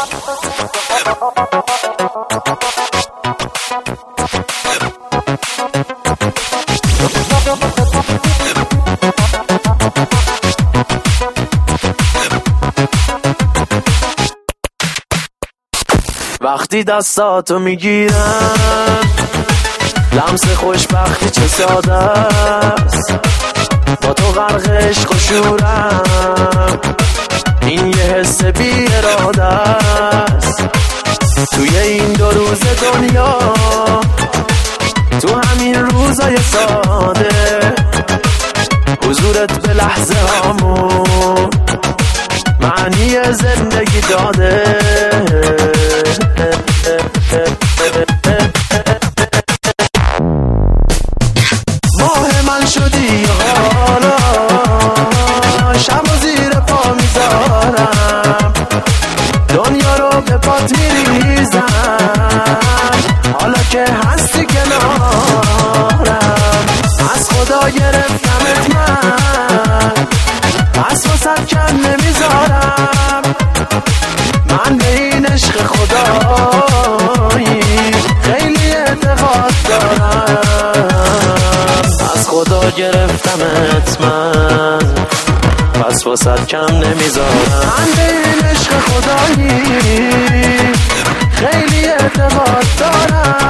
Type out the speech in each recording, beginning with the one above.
وقتی دستاتو میگیرم لمس خوشبختی چه ساده است، با تو غرق عشق و شورم، این یه حس بی اراده است. توی این 2 روز دنیا، تو همین روزای ساده، حضورت به لحظه هامون معنی زندگی داده. ماه من شدی حالا، شب و زیر پا میذارم، دنیا رو به پات میریزم، حالا که هستی کنارم، از خدا گرفتمت من، پس واسه کم نمیذارم، من به این عشق خدایی خیلی اعتقاد دارم، از خدا گرفتمت من، پس واسه کم نمیذارم، من به این عشق خدایی خیلی اعتقاد دارم.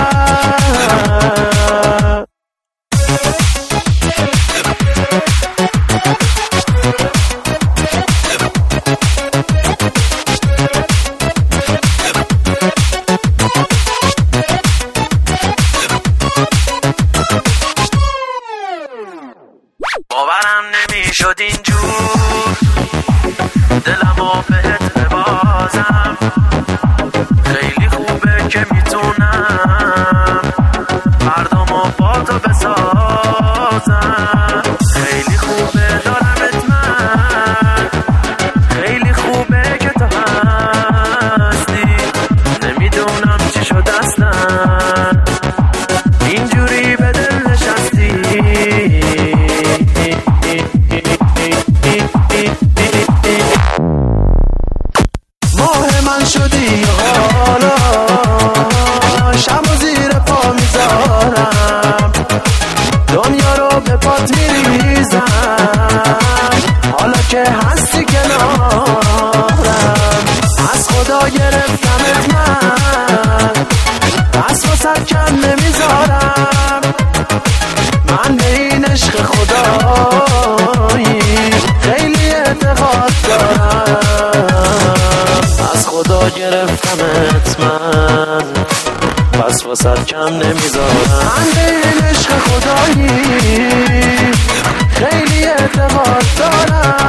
باورم نمیشد اینجور دلمو بهت ببازم، خیلی خوبه که میتونم مردمو با تو بسازم، خیلی خوبه دارمت من، خیلی خوبه که تو هستی، نمیدونم چی شد اصلا اینجوری به دل نشستی. ماه من شدی حالا، شب و زیر پا میذارم، دنیا رو به پات میریزم، حالا که هستی کنارم، از خدا گرفتمت من، پس واسه کم نمیذارم، من به این عشق خدایی خیلی اعتقاد دارم، از خدا گرفتمت من، پس واسه کم نمیذارم، من به این عشق خدایی خیلی اعتقاد دارم.